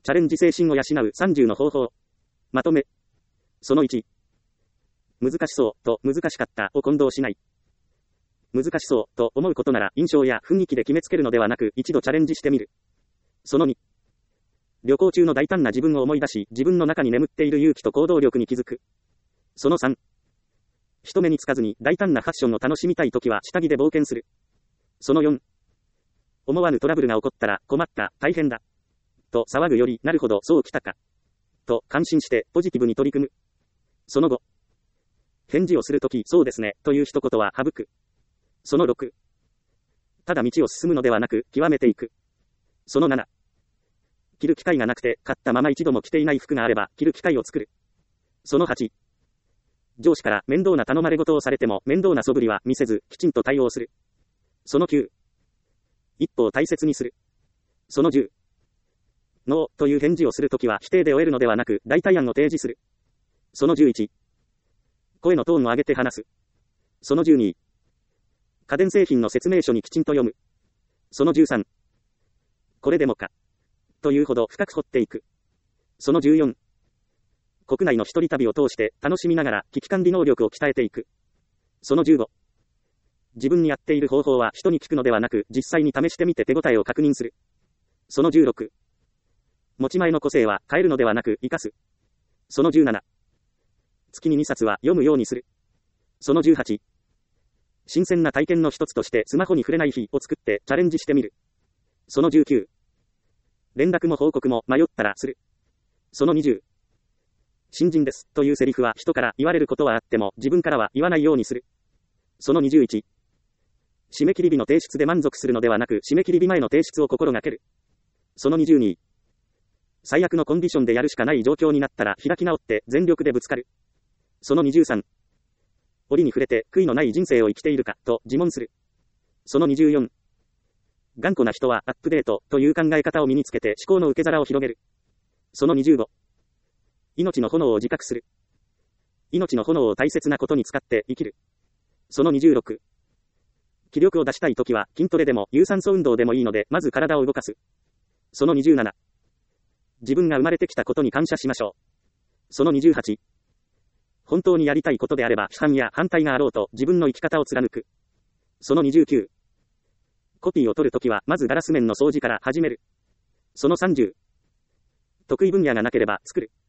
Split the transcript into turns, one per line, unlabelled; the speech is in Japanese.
チャレンジ精神を養う30の方法。まとめ。その1。難しそうと難しかったを混同しない。難しそうと思うことなら印象や雰囲気で決めつけるのではなく一度チャレンジしてみる。その2。旅行中の大胆な自分を思い出し自分の中に眠っている勇気と行動力に気づく。その3。人目につかずに大胆なファッションを楽しみたいときは下着で冒険する。その4。思わぬトラブルが起こったら困った、大変だ。と騒ぐよりなるほどそうきたか。と感心してポジティブに取り組む。その5。返事をするときそうですねという一言は省く。その6。ただ道を進むのではなく極めていく。その7。着る機会がなくて買ったまま一度も着ていない服があれば着る機会を作る。その8。上司から面倒な頼まれ事をされても面倒な素振りは見せずきちんと対応する。その9。一歩を大切にする。その10。ノーという返事をするときは否定で終えるのではなく代替案を提示する。その11。声のトーンを上げて話す。その12。家電製品の説明書にきちんと読む。その13。これでもか。というほど深く掘っていく。その14。国内の一人旅を通して楽しみながら危機管理能力を鍛えていく。その15。自分にやっている方法は人に聞くのではなく実際に試してみて手応えを確認する。その16。持ち前の個性は変えるのではなく生かす。その17。月に2冊は読むようにする。その18。新鮮な体験の一つとしてスマホに触れない日を作ってチャレンジしてみる。その19。連絡も報告も迷ったらする。その20。新人ですというセリフは人から言われることはあっても自分からは言わないようにする。その21。締め切り日の提出で満足するのではなく締め切り日前の提出を心がける。その22。最悪のコンディションでやるしかない状況になったら開き直って全力でぶつかる。その23。折に触れて悔いのない人生を生きているかと自問する。その24。頑固な人はアップデートという考え方を身につけて思考の受け皿を広げる。その25。命の炎を自覚する。命の炎を大切なことに使って生きる。その26。気力を出したいときは筋トレでも有酸素運動でもいいのでまず体を動かす。その27。自分が生まれてきたことに感謝しましょう。その28。本当にやりたいことであれば批判や反対があろうと自分の生き方を貫く。その29。コピーを取るときはまずガラス面の掃除から始める。その30。得意分野がなければ作る。